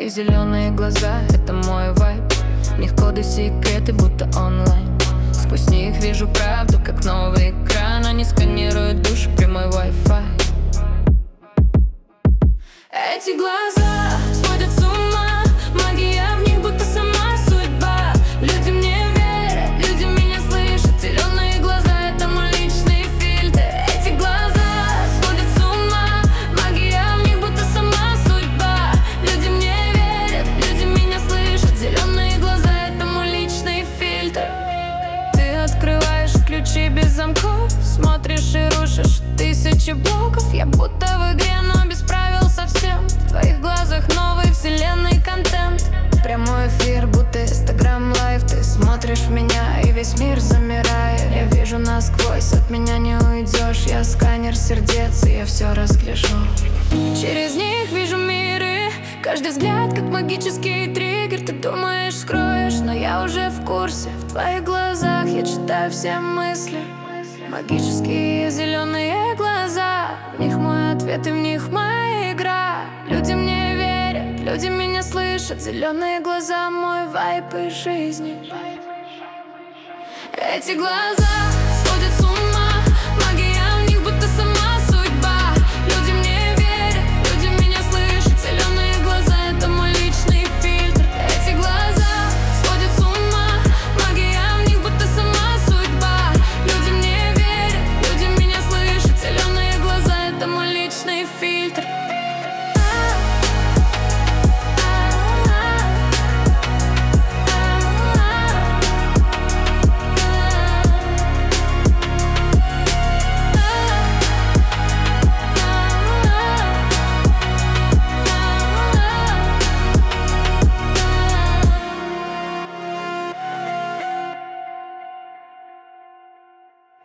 Твои зеленые глаза — это мой вайб. В них коды, секреты, будто онлайн. Сквозь них вижу правду, как новый экран. Они сканируют душу, прямой Wi-Fi. Эти глаза сводят с ума, магия в них, будто сама судьба. Люди мне верят, люди меня слышат. Зеленые глаза — это мой личный фильтр. Эти глаза сводят с ума, магия в них, будто сама судьба. Люди мне верят, люди меня слышат. Зеленые глаза — это мой личный фильтр. Ты открываешь ключи без замков, смотришь и рушишь тысячи блоков. Я будто в игре, но без правил совсем. В твоих глазах новый вселенной контент. Прямой эфир, будто Instagram лайв. Ты смотришь в меня, и весь мир замирает. Я вижу насквозь, от меня не уйдешь. Я сканер сердец, и я все разгляжу. Через них вижу миры, каждый взгляд как магический триггер. Ты думаешь, скроешь, но я уже в курсе. В твоих глазах я читаю все мысли. Магические зеленые глаза, в них мой ответ и в них моя игра. Люди мне верят, люди меня слышат. Зеленые глаза — мой вайб и жизни. Эти глаза